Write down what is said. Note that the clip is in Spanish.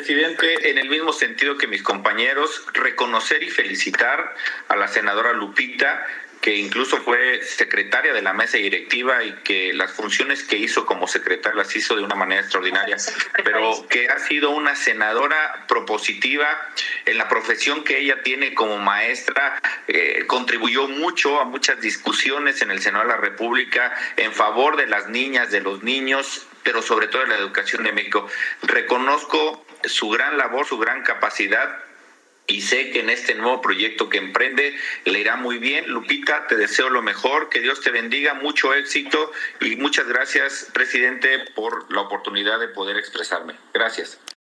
Presidente, en el mismo sentido que mis compañeros, reconocer y felicitar a la senadora Lupita, que incluso fue secretaria de la mesa directiva y que las funciones que hizo como secretaria las hizo de una manera extraordinaria, pero que ha sido una senadora propositiva en la profesión que ella tiene como maestra, contribuyó mucho a muchas discusiones en el Senado de la República en favor de las niñas, de los niños, pero sobre todo de la educación de México. Reconozco su gran labor, su gran capacidad, y sé que en este nuevo proyecto que emprende le irá muy bien. Lupita, te deseo lo mejor, que Dios te bendiga, mucho éxito y muchas gracias, presidente, por la oportunidad de poder expresarme. Gracias.